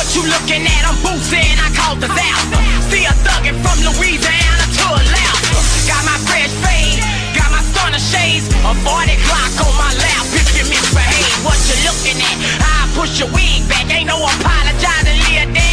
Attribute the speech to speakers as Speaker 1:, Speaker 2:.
Speaker 1: What you looking at? I'm Boosie and I call disaster. Still thuggin' from Louisiana to Alaska. Got my fresh fade, got my stunner shades, a 40 clock on my lap if you misbehave. What you looking at? I push your wig back, ain't no apologizing, Leah.